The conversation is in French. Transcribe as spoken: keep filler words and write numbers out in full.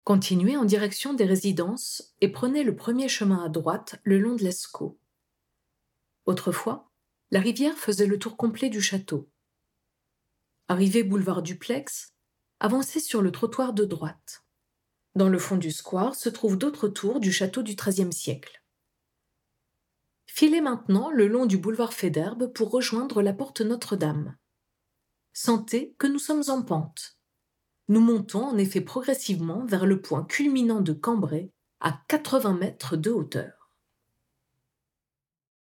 Continuez en direction des résidences et prenez le premier chemin à droite le long de l'Escaut. Autrefois, la rivière faisait le tour complet du château. Arrivé boulevard Duplex, avancez sur le trottoir de droite. Dans le fond du square se trouvent d'autres tours du château du treizième siècle. Filez maintenant le long du boulevard Faidherbe pour rejoindre la porte Notre-Dame. Sentez que nous sommes en pente. Nous montons en effet progressivement vers le point culminant de Cambrai à quatre-vingts mètres de hauteur.